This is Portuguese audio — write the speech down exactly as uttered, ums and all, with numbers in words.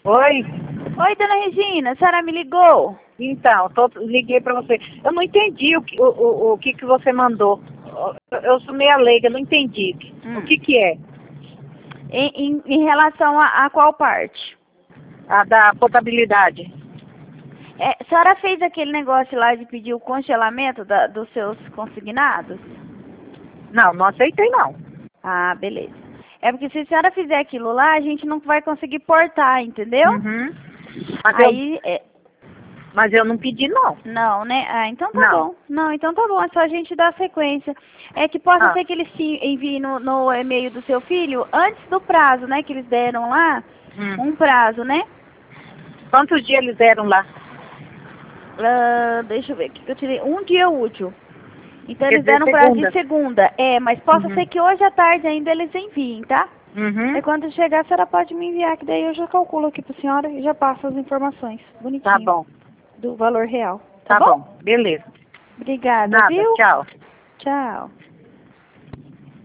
Oi? Oi, dona Regina, a senhora me ligou? Então, tô, liguei pra você. Eu não entendi o que, o, o, o que, que você mandou. Eu, eu sou meia leiga, não entendi. Hum. O que que é? Em, em, em relação a, a qual parte? A da potabilidade. É, a senhora fez aquele negócio lá de pedir o congelamento da, dos seus consignados? Não, não aceitei não. Ah, beleza. É porque se a senhora fizer aquilo lá, a gente não vai conseguir portar, entendeu? Uhum. Mas, Aí, eu, é, mas eu não pedi não. não, né? Ah, então tá Não. bom. Não, então tá bom, é só a gente dar sequência. É que possa Ah. ser que eles se enviem no, no e-mail do seu filho antes do prazo, né? Que eles deram lá, Hum. um prazo, né? Quantos dias eles eram lá? Ah, deixa eu ver aqui que eu tirei. Um dia útil. Então Quer eles dizer, deram um prazo segunda. de segunda. É, mas possa Uhum. ser que hoje à tarde ainda eles enviem, tá? Uhum. E quando chegar, a senhora pode me enviar, que daí eu já calculo aqui pra senhora e já passo as informações. Bonitinho. Tá bom. Do valor real. Tá, Tá bom? bom. Beleza. Obrigada, Nada. viu? Tchau. Tchau.